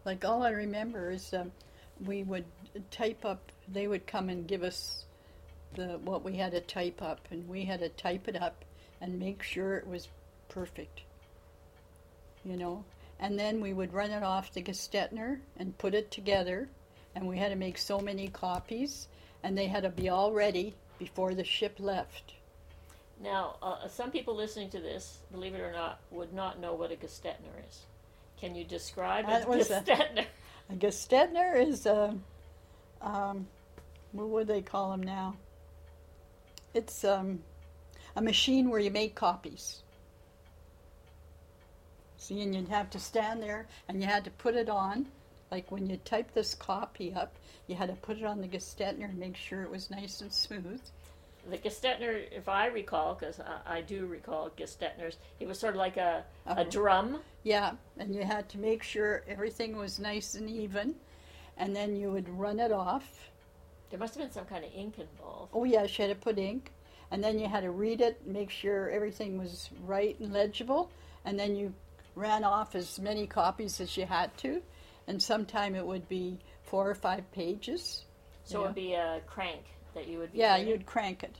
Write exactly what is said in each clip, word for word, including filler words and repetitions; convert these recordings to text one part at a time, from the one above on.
Like all I remember is um, we would type up. They would come and give us the what we had to type up, and we had to type it up and make sure it was perfect. You know, and then we would run it off to Gestetner and put it together, and we had to make so many copies, and they had to be all ready before the ship left. Now, uh, some people listening to this, believe it or not, would not know what a Gestetner is. Can you describe a Gestetner? A, a Gestetner is a, um, what would they call them now? It's um, a machine where you make copies. See, and you'd have to stand there, and you had to put it on. Like when you type this copy up, you had to put it on the Gestetner and make sure it was nice and smooth. The Gestetner, if I recall, because I, I do recall Gestetners, it was sort of like a, a, a drum. Yeah, and you had to make sure everything was nice and even, and then you would run it off. There must have been some kind of ink involved. Oh yeah, she had to put ink, and then you had to read it, make sure everything was right and legible, and then you ran off as many copies as you had to, and sometime it would be four or five pages. So it would be a crank that you would be Yeah, turning? you'd crank it.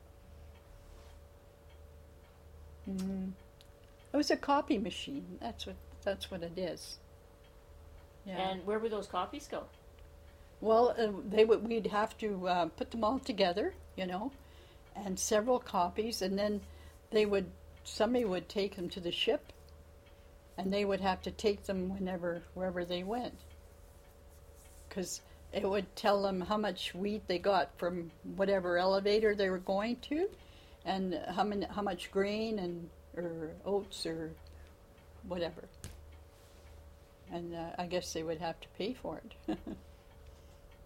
Mm-hmm. It was a copy machine. That's what that's what it is. Yeah. And where would those copies go? Well, uh, they would. We'd have to uh, put them all together, you know, and several copies, and then they would. Somebody would take them to the ship, and they would have to take them whenever wherever they went, because it would tell them how much wheat they got from whatever elevator they were going to, and how many, how much grain and or oats or whatever. And uh, I guess they would have to pay for it.